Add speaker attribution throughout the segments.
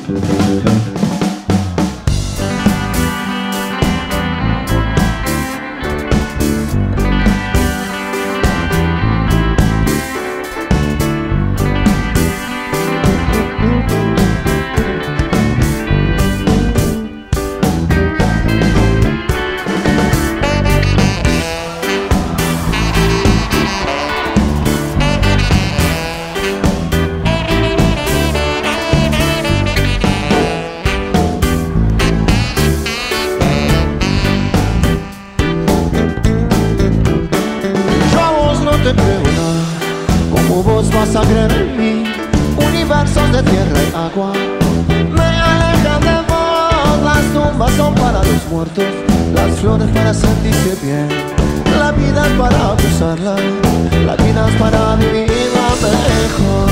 Speaker 1: vas a creer en mí. Universos de tierra y agua me alejan de vos. Las tumbas son para los muertos, las flores para sentirse bien. La vida es para usarla, la vida es para vivirla mejor.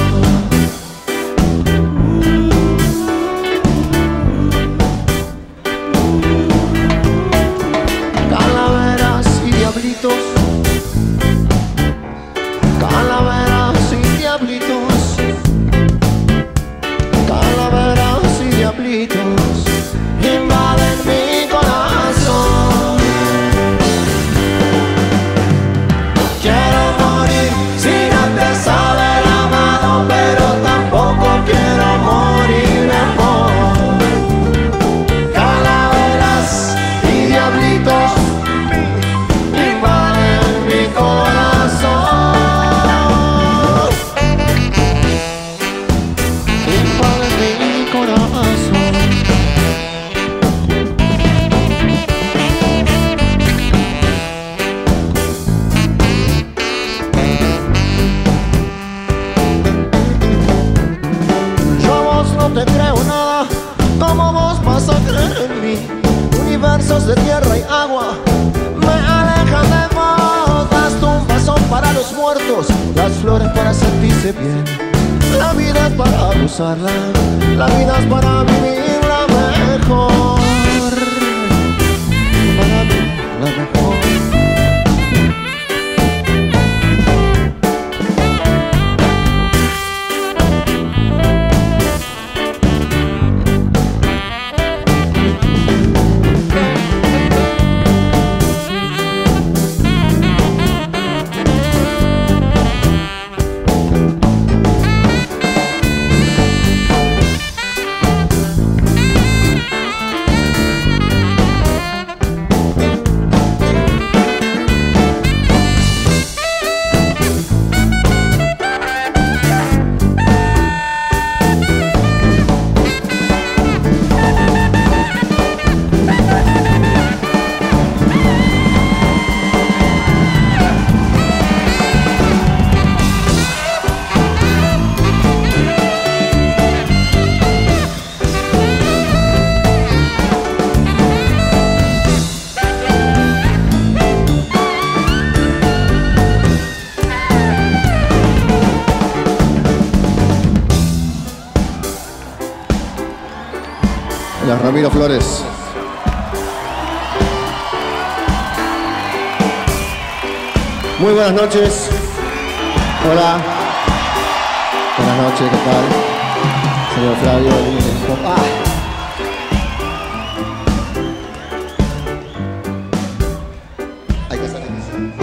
Speaker 1: Calaveras y diablitos, calaveras y diablitos, calaveras y diablitos invaden mi corazón. Quiero morir sin antes haber amado, pero tampoco quiero morir de amor. Calaveras y diablitos invaden mi corazón. Invaden mi corazón. Yo a vos no te creo nada, ¿cómo vos vas a creer en mí? Universos de tierra y agua me alejan de vos. Las tumbas son para los muertos, las flores para sentirse bien. La vida es para usarla, la vida es para vivirla mejor. Para vivirla mejor.
Speaker 2: Las Ramiro Flores. Muy buenas noches. Hola. Buenas noches, ¿qué tal? Señor Flavio. Hay que hacer eso.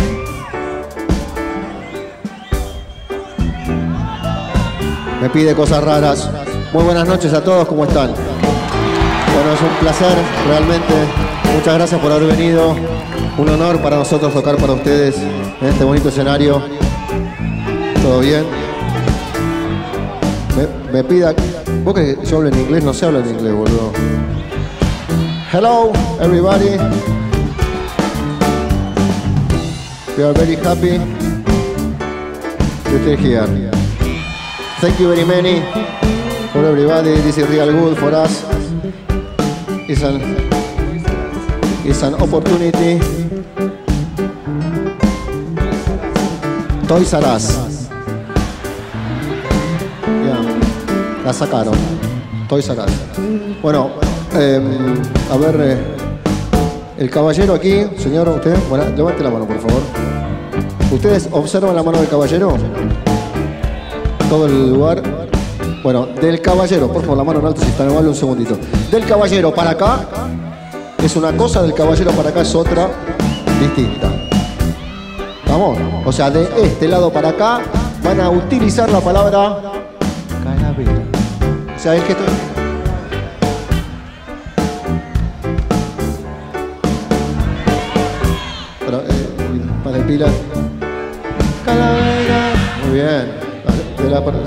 Speaker 2: Me pide cosas raras. Muy buenas noches a todos, ¿cómo están? Bueno, es un placer, realmente. Muchas gracias por haber venido. Un honor para nosotros tocar para ustedes en este bonito escenario. ¿Todo bien? Me pida... ¿Vos que yo hablo en inglés? No sé hablar en inglés, boludo. Hello, everybody. We are very happy to stay here. Thank you very many for everybody. This is real good for us. It's an opportunity. Toys R Us. Yeah. La sacaron. Toys R Us. Bueno, a ver, el caballero aquí, señor, usted, bueno, levante la mano, por favor. ¿Ustedes observan la mano del caballero? Todo el lugar. Bueno, del caballero, por favor, la mano en alto si está en un segundito. Del caballero para acá es una cosa, del caballero para acá es otra distinta. ¿Vamos? O sea, de este lado para acá van a utilizar la palabra calavera. O sea, el gesto... Para el pila. Calavera. Muy bien. De la parte...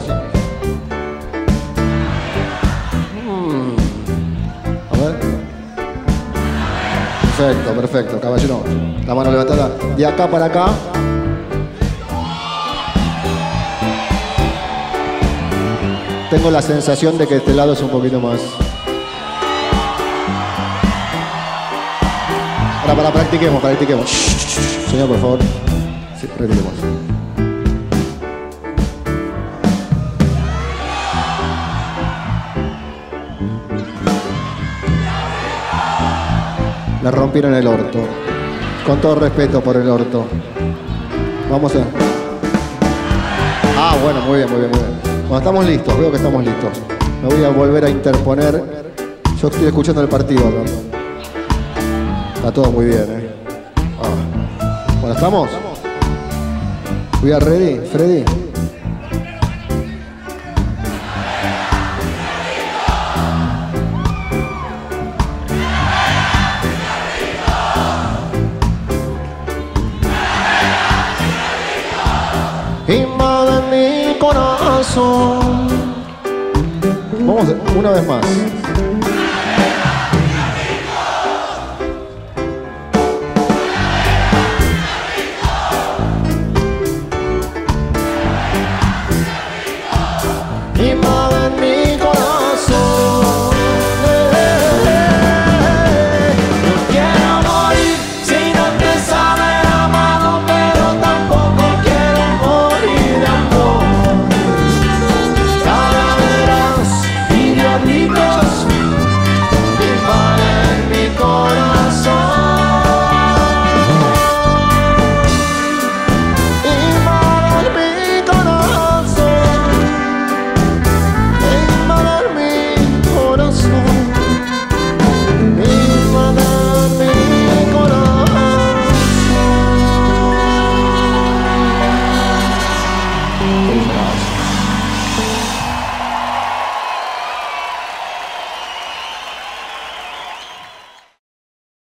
Speaker 2: A ver. Perfecto, perfecto. Caballero, la mano levantada. De acá para acá. Tengo la sensación de que este lado es un poquito más... Para, practiquemos. Señor, por favor. Sí, practiquemos. Le rompieron el orto. Con todo respeto por el orto. Vamos a... Ah, bueno, muy bien. Bueno, estamos listos, veo que estamos listos. Me voy a volver a interponer. Yo estoy escuchando el partido, ¿no? Está todo muy bien, Bueno, ¿estamos? We are ready, Freddy. Invade mi corazón. Vamos una vez más.